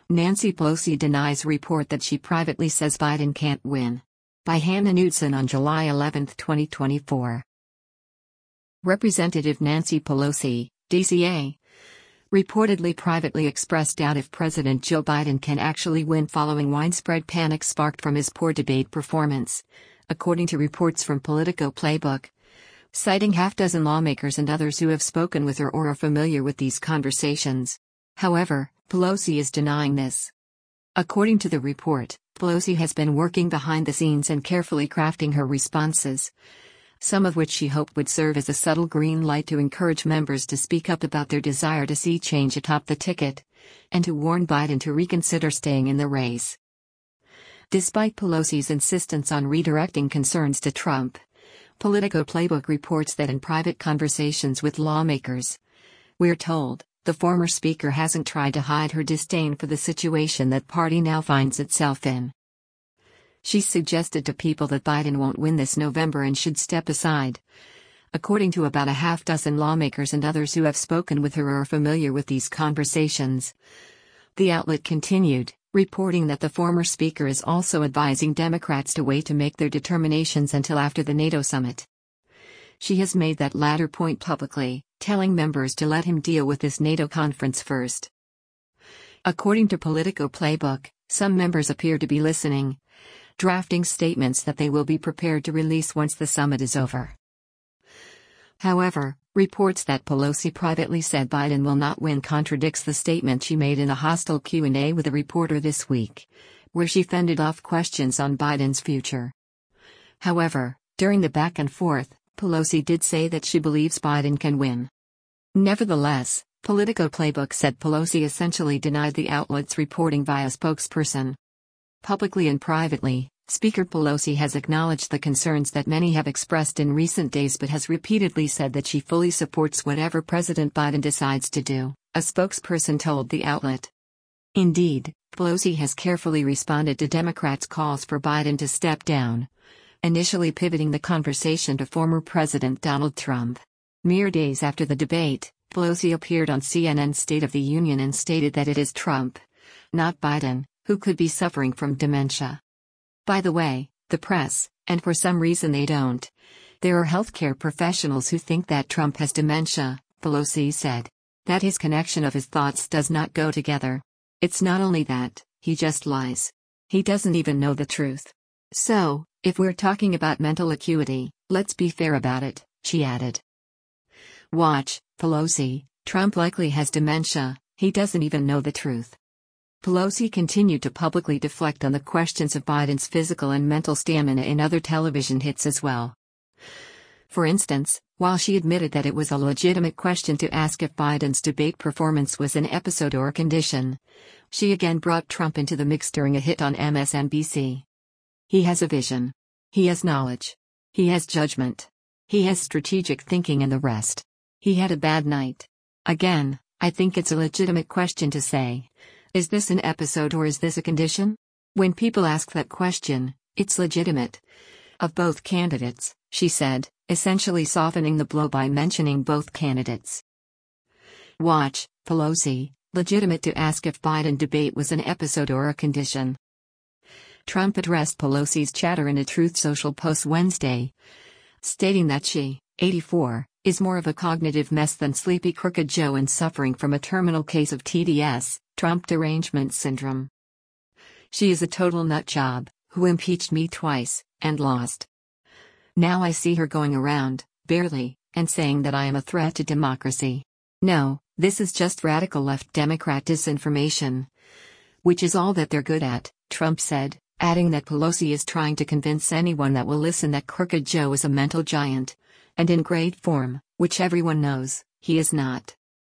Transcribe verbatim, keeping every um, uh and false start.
Nancy Pelosi denies report that she privately says Biden can't win. By Hannah Knudsen on July eleventh, twenty twenty-four. Representative Nancy Pelosi, D C A, reportedly privately expressed doubt if President Joe Biden can actually win following widespread panic sparked from his poor debate performance, according to reports from Politico Playbook, citing half-dozen lawmakers and others who have spoken with her or are familiar with these conversations. However, Pelosi is denying this. According to the report, Pelosi has been working behind the scenes and carefully crafting her responses, some of which she hoped would serve as a subtle green light to encourage members to speak up about their desire to see change atop the ticket, and to warn Biden to reconsider staying in the race. Despite Pelosi's insistence on redirecting concerns to Trump, Politico Playbook reports that in private conversations with lawmakers, we're told, the former speaker hasn't tried to hide her disdain for the situation that party now finds itself in. She suggested to people that Biden won't win this November and should step aside, according to about a half dozen lawmakers and others who have spoken with her or are familiar with these conversations. The outlet continued, reporting that the former speaker is also advising Democrats to wait to make their determinations until after the NATO summit. She has made that latter point publicly, telling members to let him deal with this NATO conference first. According to Politico Playbook, some members appear to be listening, drafting statements that they will be prepared to release once the summit is over. However, reports that Pelosi privately said Biden will not win contradicts the statement she made in a hostile Q and A with a reporter this week, where she fended off questions on Biden's future. However, during the back and forth, Pelosi did say that she believes Biden can win. Nevertheless, Politico Playbook said Pelosi essentially denied the outlet's reporting via spokesperson. Publicly and privately, Speaker Pelosi has acknowledged the concerns that many have expressed in recent days but has repeatedly said that she fully supports whatever President Biden decides to do, a spokesperson told the outlet. Indeed, Pelosi has carefully responded to Democrats' calls for Biden to step down, initially pivoting the conversation to former President Donald Trump. Mere days after the debate, Pelosi appeared on C N N's State of the Union and stated that it is Trump, not Biden, who could be suffering from dementia. By the way, the press, and for some reason they don't, there are healthcare professionals who think that Trump has dementia, Pelosi said. That his connection of his thoughts does not go together. It's not only that, he just lies. He doesn't even know the truth. So, if we're talking about mental acuity, let's be fair about it, she added. Watch, Pelosi, Trump likely has dementia, he doesn't even know the truth. Pelosi continued to publicly deflect on the questions of Biden's physical and mental stamina in other television hits as well. For instance, while she admitted that it was a legitimate question to ask if Biden's debate performance was an episode or a condition, she again brought Trump into the mix during a hit on M S N B C. He has a vision. He has knowledge. He has judgment. He has strategic thinking and the rest. He had a bad night. Again, I think it's a legitimate question to say, is this an episode or is this a condition? When people ask that question, it's legitimate. Of both candidates, she said, essentially softening the blow by mentioning both candidates. Watch, Pelosi, legitimate to ask if Biden debate was an episode or a condition. Trump addressed Pelosi's chatter in a Truth Social post Wednesday, stating that she, eighty-four, is more of a cognitive mess than Sleepy Crooked Joe and suffering from a terminal case of T D S, Trump derangement syndrome. She is a total nutjob, who impeached me twice, and lost. Now I see her going around, barely, and saying that I am a threat to democracy. No, this is just radical left Democrat disinformation. Which is all that they're good at, Trump said, adding that Pelosi is trying to convince anyone that will listen that Crooked Joe is a mental giant, and in great form, which everyone knows, he is not.